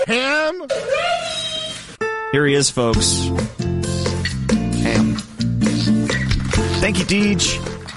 Ham? Here he is, folks. Ham. Thank you, Deej.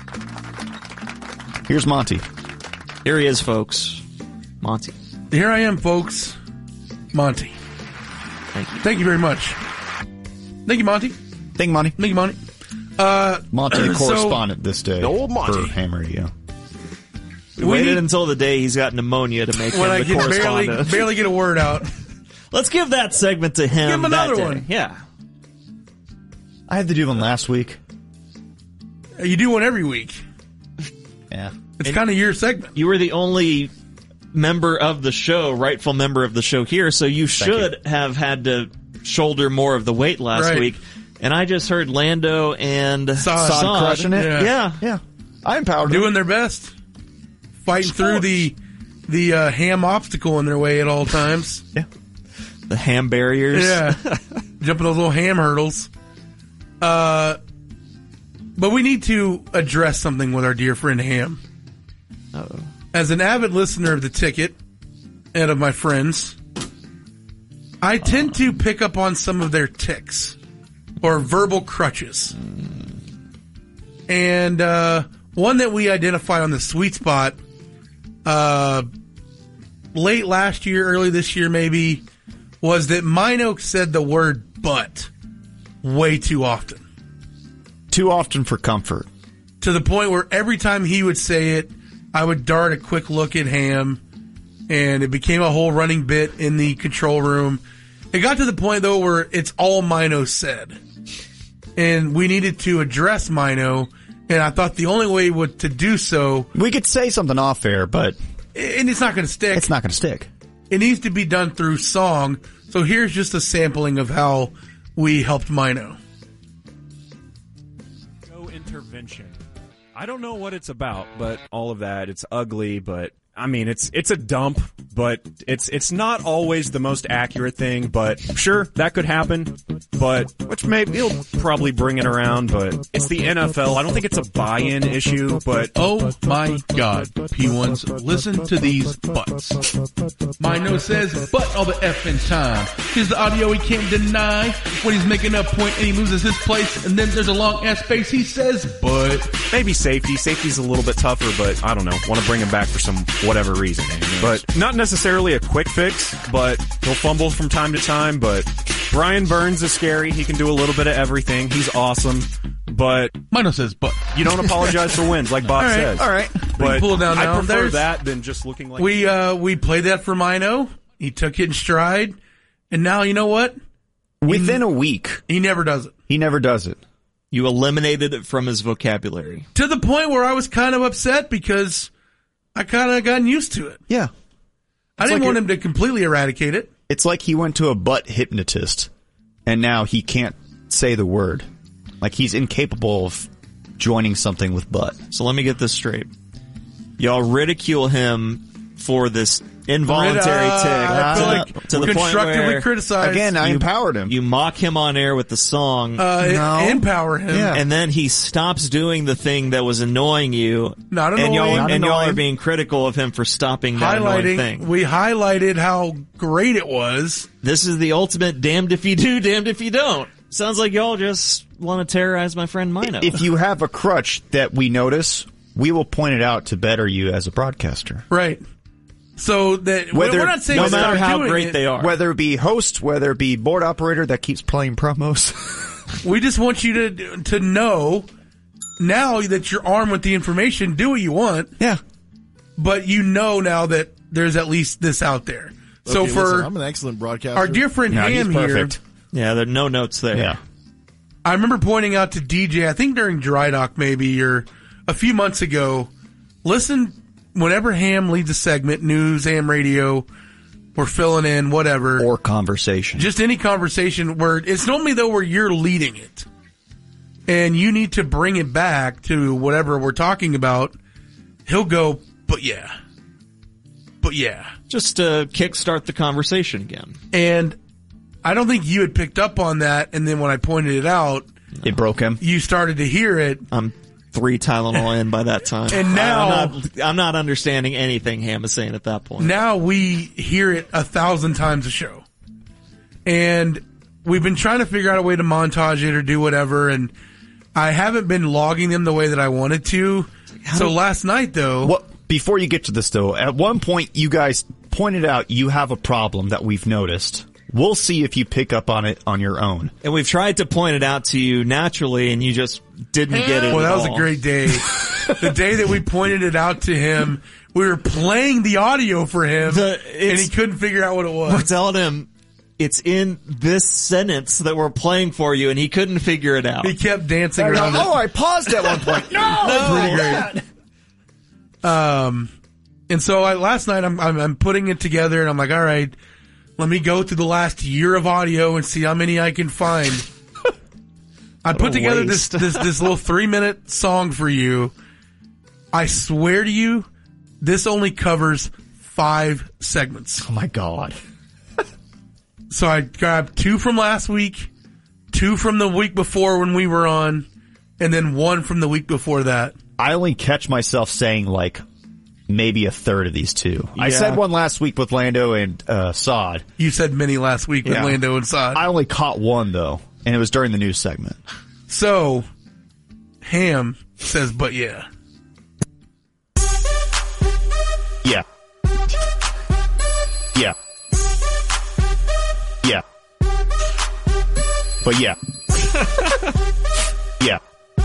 Here's Monty. Here he is, folks. Monty. Here I am, folks. Monty. Thank you. Thank you very much. Thank you, Monty. Thank you, Monty. Thank you, Monty. Monty, the so- correspondent this day old Monty. for Ham Radio. We waited until the day he's got pneumonia to make him when I the can correspondent. barely get a word out. Let's give that segment to him. Give him another that day. one. Yeah. I had to do one last week. You do one every week. Yeah. It's kind of your segment. You were the only member of the show, rightful member of the show here, so you should have had to shoulder more of the weight last week. And I just heard Lando and Sod crushing it. Yeah. Yeah. I empowered them. Doing their best. Fighting through the ham obstacle in their way at all times. Yeah. the ham barriers. Yeah. Jumping those little ham hurdles. But we need to address something with our dear friend Ham. Uh-oh. As an avid listener of The Ticket and of my friends, I tend to pick up on some of their tics or verbal crutches. And one that we identify on the sweet spot late last year, early this year maybe, was that Mino said the word but way too often. Too often for comfort. To the point where every time he would say it, I would dart a quick look at Ham, and it became a whole running bit in the control room. It got to the point, though, where it's all Mino said. And we needed to address Mino, and I thought the only way to do so... We could say something off air, but... And it's not going to stick. It's not going to stick. It needs to be done through song. So here's just a sampling of how we helped Mino. No intervention. I don't know what it's about, but all of that, it's ugly, but I mean, it's a dump, but it's not always the most accurate thing, but sure, that could happen, but which maybe he'll probably bring it around, but it's the NFL. I don't think it's a buy-in issue, but Oh my God, P1s, listen to these butts. Mino says but all the effing time. Here's the audio he can't deny when he's making a point and he loses his place, and then there's a long ass space. He says but. maybe safety. Safety's a little bit tougher, but I don't know. Want to bring him back for some whatever reason. But not necessarily a quick fix, but he'll fumble from time to time. But Brian Burns is scary. He can do a little bit of everything. He's awesome. But Mino says but. you don't apologize for wins, like Bob says. All right. But pull it down I now. prefer There's- that than just looking like... We played that for Mino. He took it in stride, and now you know what? Within a week, He never does it. he never does it. You eliminated it from his vocabulary. To the point where I was kind of upset because I kind of gotten used to it. Yeah. I didn't like want it- him to completely eradicate it. It's like he went to a butt hypnotist, and now he can't say the word. Like he's incapable of joining something with butt. So let me get this straight. Y'all ridicule him for this involuntary I feel tick like to the point constructively where criticized. Again, I empowered him. you mock him on air with the song, No. Empower him. Yeah. and then he stops doing the thing that was annoying you. Not and y'all, annoying. Not and y'all are annoying. being critical of him for stopping that annoying thing. We highlighted how great it was. This is the ultimate damned if you do, damned if you don't. Sounds like y'all just want to terrorize my friend Mino. If you have a crutch that we notice, we will point it out to better you as a broadcaster. Right. So that Whether- we're not saying no stop matter how doing great it. they are. Whether it be host, whether it be board operator that keeps playing promos. We just want you to know now that you're armed with the information, do what you want, Yeah. but you know now that there's at least this out there. So Okay, for listen, I'm an excellent broadcaster. our dear friend No, he's Ham here, perfect. Yeah, there are no notes there. Yeah. I remember pointing out to DJ, I think during Dry Dock maybe, or a few months ago, listen, whenever Ham leads a segment, news, Ham radio, or filling in, whatever, Or conversation. just any conversation where it's normally though where you're leading it. And you need to bring it back to whatever we're talking about. He'll go, but yeah. But yeah. Just to kickstart the conversation again. And I don't think you had picked up on that. And then when I pointed it out, It broke him. you started to hear it. I'm 3 Tylenol in by that time. And now I'm not understanding anything Ham is saying at that point. Now we hear it 1,000 times a show. And we've been trying to figure out a way to montage it or do whatever, and I haven't been logging them the way that I wanted to. So last night, though... Well, before you get to this, though, at one point you guys pointed out you have a problem that we've noticed. We'll see if you pick up on it on your own. And we've tried to point it out to you naturally, and you just didn't get it. Well, that was all. a great day. The day that we pointed it out to him, we were playing the audio for him, and he couldn't figure out what it was. We're telling him it's in this sentence that we're playing for you, and he couldn't figure it out. He kept dancing around it. I paused at one point. Pretty great. And so last night I'm putting it together, and I'm like, all right, let me go through the last year of audio and see how many I can find. I put together this little 3-minute song for you. I swear to you, this only covers 5 segments. Oh my God. So I grabbed 2 from last week, 2 from the week before when we were on, and then 1 from the week before that. I only catch myself saying like maybe a third of these 2. I Yeah. said one last week with Lando and Sod. You said many last week with Yeah. Lando and Sod. I only caught one though, and it was during the news segment. So, Ham says, but yeah. Yeah. Yeah. Yeah. But yeah. Yeah.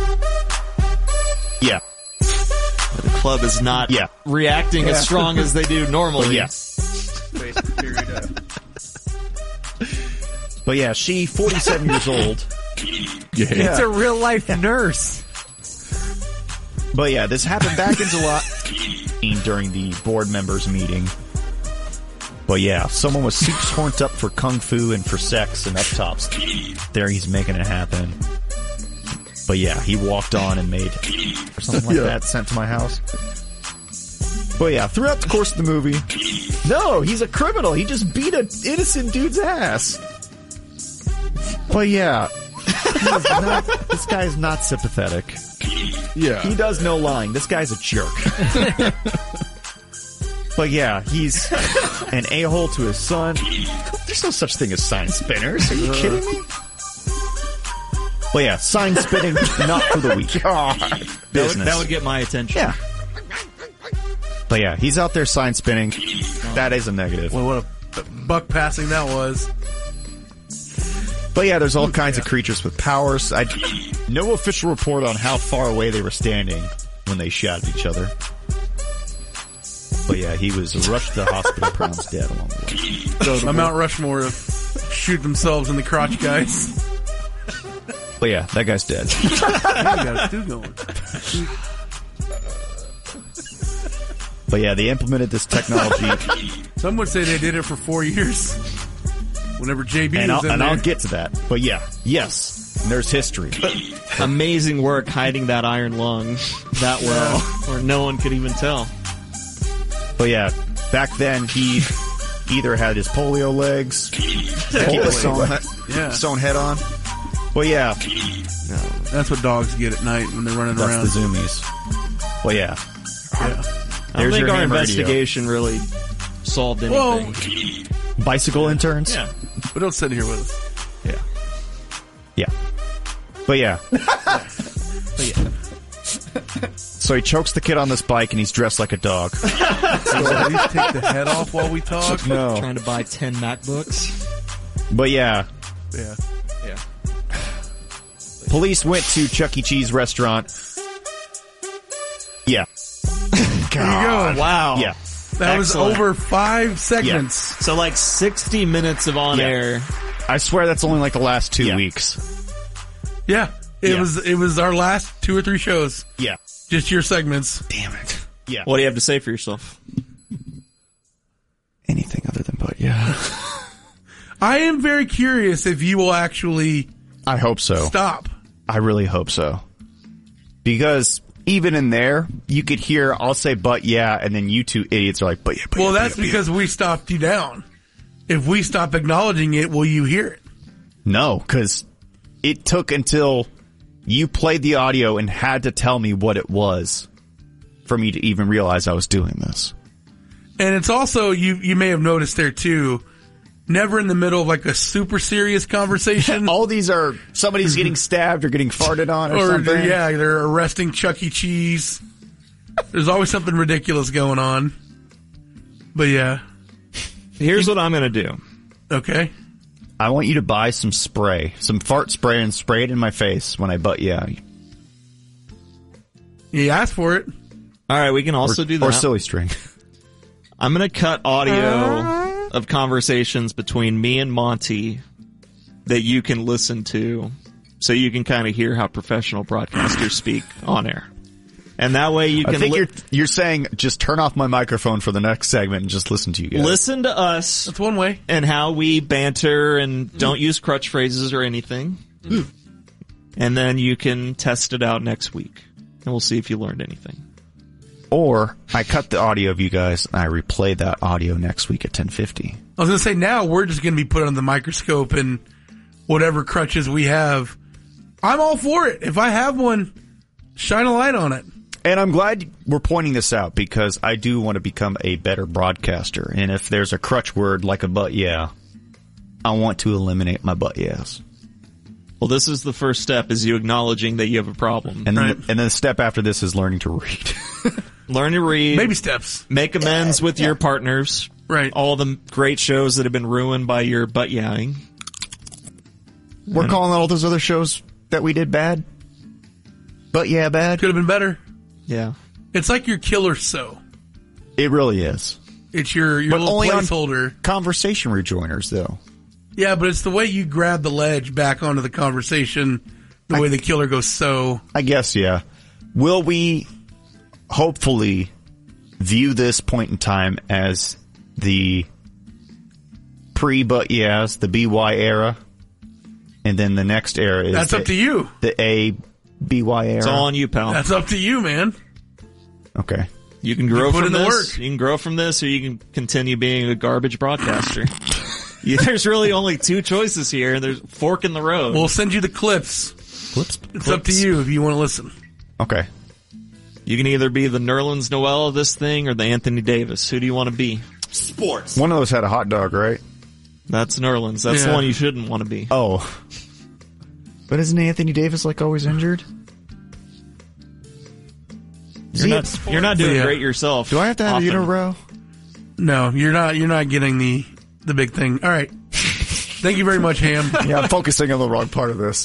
Yeah. The club is not reacting as strong as they do normally. But yeah. But yeah, she, 47 years old. Yeah. It's a real life nurse. But yeah, this happened back in July during the board members meeting. But yeah, someone was super horned up for kung fu and for sex and up tops. There he's making it happen. But yeah, he walked on and made or something like that sent to my house. But yeah, throughout the course of the movie, no, he's a criminal. He just beat an innocent dude's ass. But yeah, this guy is not sympathetic. Yeah. He does no lying. This guy's a jerk. But yeah, he's an a-hole to his son. There's no such thing as sign spinners. Are you kidding me? But yeah, sign spinning, not for the weak. Business. That would get my attention. Yeah. But yeah, he's out there sign spinning. That is a negative. Well, what a buck passing that was. But yeah, there's all kinds of creatures with powers. No official report on how far away they were standing when they shot at each other. But yeah, he was rushed to the hospital, pronounced dead along the way. My Mount Rushmore of shoot themselves in the crotch guys. But yeah, that guy's dead. Got a stew going. But yeah, they implemented this technology. Some would say they did it for 4 years. Whenever JB And was in there. I'll get to that. But yeah, yes, and there's history. Amazing work hiding that iron lung that well, where no one could even tell. But yeah, back then he either had his polio legs, keep his sewn head on. Well, yeah, That's what dogs get at night when they're running around. that's the zoomies. Well, yeah. I don't There's think your our ham radio. investigation really solved anything. Well, Bicycle interns? yeah. but don't sit here with us. Yeah. Yeah. But yeah. So he chokes the kid on this bike and he's dressed like a dog. So at least take the head off while we talk. No. Trying to buy 10 MacBooks. But yeah. Yeah. Yeah. Police went to Chuck E. Cheese restaurant. Yeah. There you go. Wow. Yeah. That Excellent. was over 5 segments. So like 60 minutes of on air. I swear that's only like the last 2 weeks. Yeah. It Yeah. was our last 2 or 3 shows. Yeah. Just your segments. Damn it. Yeah. What do you have to say for yourself? Anything other than but yeah. I am very curious if you will actually I hope so. stop. I really hope so. Because even in there, you could hear, I'll say, but yeah, and then you two idiots are like, but yeah, but Well, yeah, that's but yeah, because we stopped you down. If we stop acknowledging it, will you hear it? No, because it took until You played the audio and had to tell me what it was for me to even realize I was doing this. And it's also, you may have noticed there too, never in the middle of like a super serious conversation. All these are somebody's getting stabbed or getting farted on or something. Yeah, they're arresting Chuck E. Cheese. There's always something ridiculous going on. But yeah. Here's what I'm going to do. Okay. I want you to buy some spray, some fart spray, and spray it in my face when I butt yeah. You asked for it. All right, we can also do that. Or silly string. I'm going to cut audio of conversations between me and Monty that you can listen to so you can kind of hear how professional broadcasters speak on air. And that way you can... I think you're saying just turn off my microphone for the next segment and just listen to you guys. Listen to us. That's one way. And how we banter and don't use crutch phrases or anything. And then you can test it out next week. And we'll see if you learned anything. Or I cut the audio of you guys and I replay that audio next week at 10:50. I was going to say, now we're just going to be put under the microscope and whatever crutches we have. I'm all for it. If I have one, shine a light on it. And I'm glad we're pointing this out because I do want to become a better broadcaster. And if there's a crutch word like a butt yeah, I want to eliminate my butt yes. Well, this is the first step, is you acknowledging that you have a problem. And then, and then the step after this is learning to read. Learn to read. Baby steps. Make amends with your partners. Right. All the great shows that have been ruined by your butt yawing. We're calling all those other shows that we did bad. But yeah, bad. Could have been better. Yeah. It's like your killer so. It really is. It's your little only placeholder. On conversation rejoiners, though. Yeah, but it's the way you grab the ledge back onto the conversation, the way the killer goes so. I guess, yeah. Will we hopefully view this point in time as the pre-but yes, the BY era, and then the next era is That's up to you. The A BY era. It's all on you, pal. That's up to you, man. Okay. You can grow put from in the this. work. You can grow from this, or you can continue being a garbage broadcaster. There's really only two choices here, and there's a fork in the road. We'll send you the clips. It's up to you if you want to listen. Okay. You can either be the Nerlens Noel of this thing or the Anthony Davis. Who do you want to be? Sports. One of those had a hot dog, right? That's Nerlens. That's the one you shouldn't want to be. Oh. But isn't Anthony Davis like always injured? You're not doing great yourself. Do I have to have it in a row? No, you're not getting the big thing. All right. Thank you very much, Ham. Yeah, I'm focusing on the wrong part of this.